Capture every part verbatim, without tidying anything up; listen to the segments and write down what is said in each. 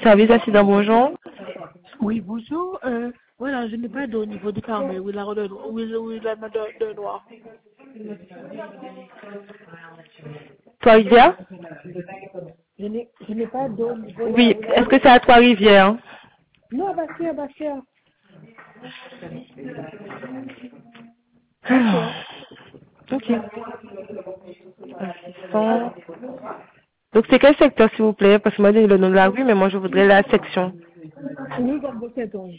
Service accident, bonjour. Oui, bonjour. Euh, voilà, je n'ai pas d'eau au niveau du Carmel, oui, la rue de, oui, oui, la main de, de Noir. Trois-Rivières? Je n'ai, je n'ai pas d'eau au niveau de la Oui. rue Est-ce que de... c'est à Trois-Rivières? Non, Bastien, Bastien. Alors, Bastien. ok. Assistant. Donc c'est quel secteur s'il vous plaît? Parce que moi j'ai le nom de la rue, mais moi je voudrais la section. Oui, comme de Saint-Onge.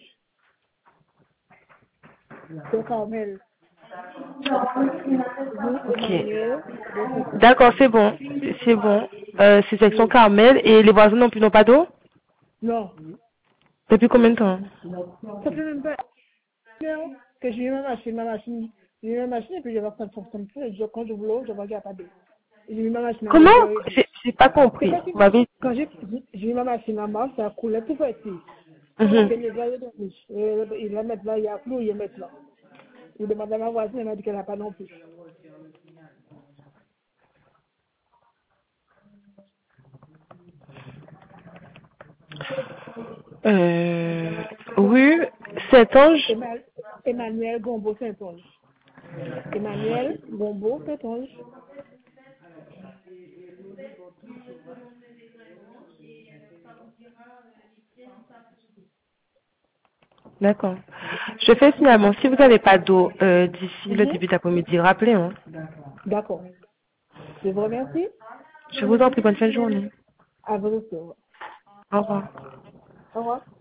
C'est au Carmel. Oui, Ok. Emmanuel, de Saint-Onge. D'accord, c'est bon. C'est bon. Euh, c'est section Oui. Carmel et les voisins non plus n'ont pas d'eau? Non. Depuis combien de temps? Ça fait même pas une que j'ai eu ma machine, ma machine. J'ai eu ma machine et puis je vais prendre son son feu. Je, quand je l'eau, je vois qu'il n'y a pas d'eau. J'ai mis ma machine à neuf Comment? heures trente. J'ai j'ai pas C'est compris. quand, Vous m'avez... quand j'ai j'ai mis ma machine en marche, ça coulait tout petit. Ça Mhm. fait nettoyer de plus. Et il va mettre là, il y a flou, il va mettre là. Il demande à ma voisine, elle m'a dit qu'elle n'a pas non plus. Euh, rue Saint-Ange. Emma- Emmanuel Gombo Saint-Onge. Emmanuel Gombo Saint-Onge. D'accord. Je fais finalement, si vous n'avez pas d'eau euh, d'ici le Mhm. début d'après-midi, rappelez. Hein. D'accord. Je vous remercie. Je vous en prie, bonne fin de journée. À vous aussi. Au revoir. Au revoir. Au revoir.